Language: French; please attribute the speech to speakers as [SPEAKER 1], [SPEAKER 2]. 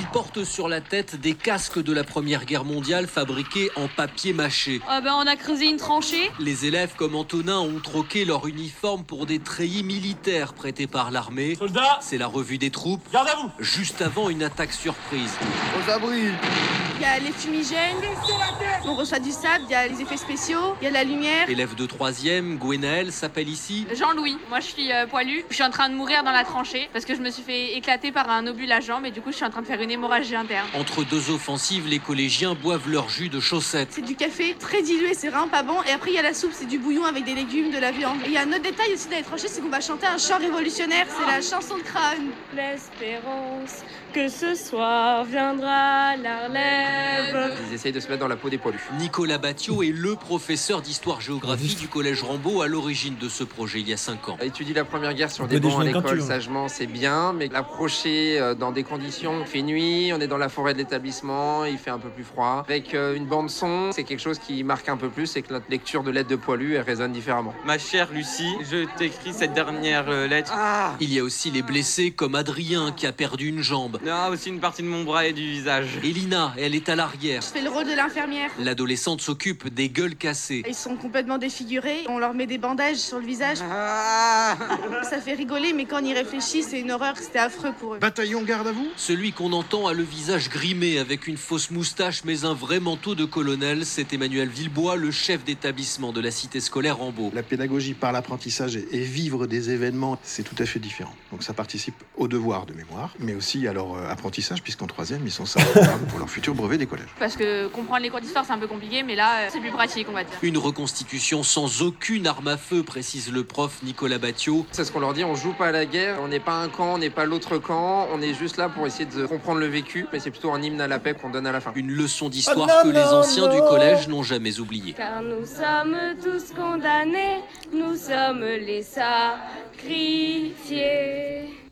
[SPEAKER 1] portent sur la tête des casques de la Première Guerre mondiale fabriqués en papier mâché.
[SPEAKER 2] On a creusé une tranchée.
[SPEAKER 1] Les élèves comme Antonin ont troqué leur uniforme pour des treillis militaires prêtés par l'armée.
[SPEAKER 3] Soldats,
[SPEAKER 1] c'est la revue des troupes,
[SPEAKER 3] garde à vous.
[SPEAKER 1] juste avant une attaque surprise.
[SPEAKER 4] Aux abris.
[SPEAKER 5] Il y a les fumigènes, on reçoit du sable, il y a les effets spéciaux, il y a la lumière.
[SPEAKER 1] Élève de 3e, Gwenaël s'appelle ici
[SPEAKER 2] Jean-Louis, moi je suis poilu. Je suis en train de mourir dans la tranchée parce que je me suis fait éclater par un obus la jambe et du coup je suis en train de faire une hémorragie interne.
[SPEAKER 1] Entre deux offensives, les collégiens boivent leur jus de chaussettes.
[SPEAKER 5] C'est du café très dilué, c'est vraiment pas bon. Et après il y a la soupe, c'est du bouillon avec des légumes, de la viande. Et il y a un autre détail aussi dans les tranchées, c'est qu'on va chanter un chant révolutionnaire, c'est la chanson de Crâne.
[SPEAKER 6] L'espérance que ce soir viendra la relève.
[SPEAKER 7] Ils essayent de se mettre dans la peau des poilus.
[SPEAKER 1] Nicolas Battiot est le professeur d'histoire-géographie du collège Rambaud à l'origine de ce projet il y a 5 ans.
[SPEAKER 7] Étudier la Première Guerre sur des bancs à l'école, sagement, c'est bien, mais l'approcher dans des conditions, il fait nuit, on est dans la forêt de l'établissement, il fait un peu plus froid. Avec une bande son, c'est quelque chose qui marque un peu plus, c'est que notre lecture de lettres de poilus, elle résonne différemment.
[SPEAKER 8] Ma chère Lucie, je t'écris cette dernière lettre.
[SPEAKER 1] Il y a aussi les blessés comme Adrien qui a perdu une jambe.
[SPEAKER 8] Aussi une partie de mon bras et du visage.
[SPEAKER 1] Et Lina, elle est à l'arrière.
[SPEAKER 5] Je fais le rôle de l'infirmière.
[SPEAKER 1] L'adolescente s'occupe des gueules cassées.
[SPEAKER 5] Ils sont complètement défigurés, on leur met des bandages sur le visage. Ça fait rigoler, mais quand on y réfléchit, c'est une horreur, c'était affreux pour eux.
[SPEAKER 4] Bataillon garde à vous.
[SPEAKER 1] Celui qu'on entend a le visage grimé avec une fausse moustache mais un vrai manteau de colonel, c'est Emmanuel Villebois, le chef d'établissement de la cité scolaire Rambaud.
[SPEAKER 4] La pédagogie par l'apprentissage et vivre des événements, c'est tout à fait différent. Donc ça participe au devoir de mémoire, mais aussi à leur apprentissage, puisqu'en 3e, ils sont ça pour leur futur brevet des collèges.
[SPEAKER 2] Parce que comprendre les cours d'histoire c'est un peu compliqué, mais là c'est plus pratique on va dire.
[SPEAKER 1] Une reconstitution sans aucune arme à feu, précise le prof Nicolas Battiot.
[SPEAKER 7] C'est ce qu'on leur dit, on joue pas à la guerre, on n'est pas un camp, on n'est pas l'autre camp, on est juste là pour essayer de comprendre le vécu, mais c'est plutôt un hymne à la paix qu'on donne à la fin.
[SPEAKER 1] Une leçon d'histoire que les anciens du collège n'ont jamais oubliée.
[SPEAKER 6] Car nous sommes tous condamnés, nous sommes les sacrifiés.